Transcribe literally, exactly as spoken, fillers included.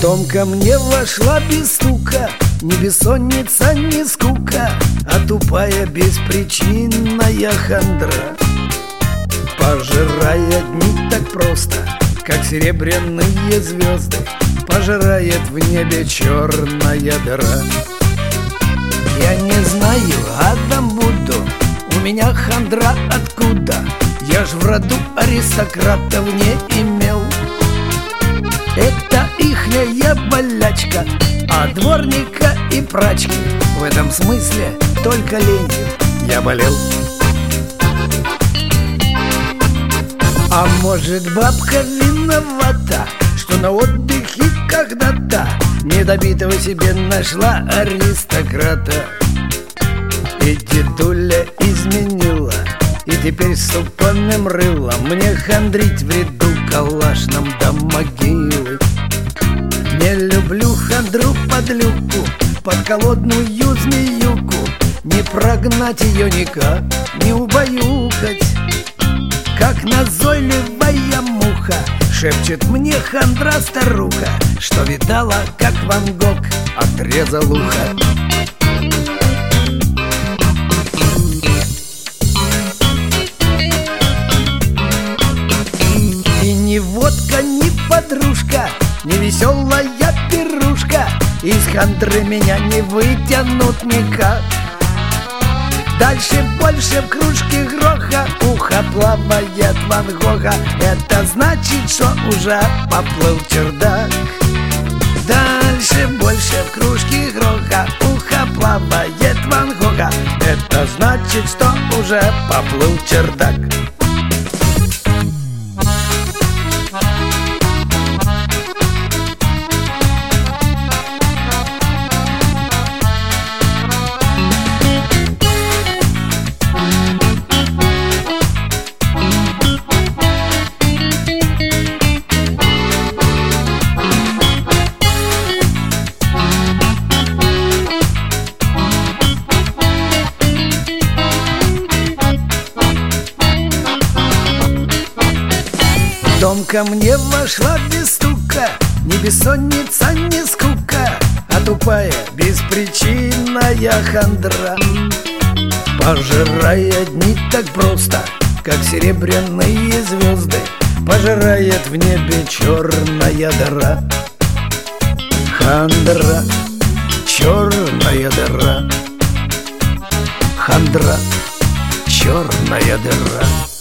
дом ко мне вошла без стука, ни бессонница, ни скука, а тупая беспричинная хандра. Пожирая дни так просто, как серебряные звезды, пожирает в небе черная дыра. Я не знаю, Адам буду, у меня хандра откуда? Я ж в роду аристократов не имел. Это ихняя болячка, а дворника и прачки в этом смысле только ленью я болел. А может, бабка виновата, что на отдыхе когда-то недобитого себе нашла аристократа. И дедуля изменила, и теперь с супаным рылом мне хандрить в ряду калашном до могилы. Не люблю хандру подлюку, подколодную змеюку, не прогнать ее никак, не убаюкать. Как назойливая муха шепчет мне хандра-старуха, что видала, как Ван Гог отрезал ухо. И ни водка, ни подружка, ни веселая пирушка из хандры меня не вытянут никак. Дальше больше в кружке гроха, ухо плавает Ван Гога. Это значит, что уже поплыл чердак. Дальше больше в кружке гроха, ухо плавает Ван Гога. Это значит, что уже поплыл чердак. В дом ко мне вошла без стука, ни бессонница, ни скука, а тупая беспричинная хандра. Пожирая дни так просто, как серебряные звезды, пожирает в небе черная дыра. Хандра, черная дыра. Хандра, черная дыра.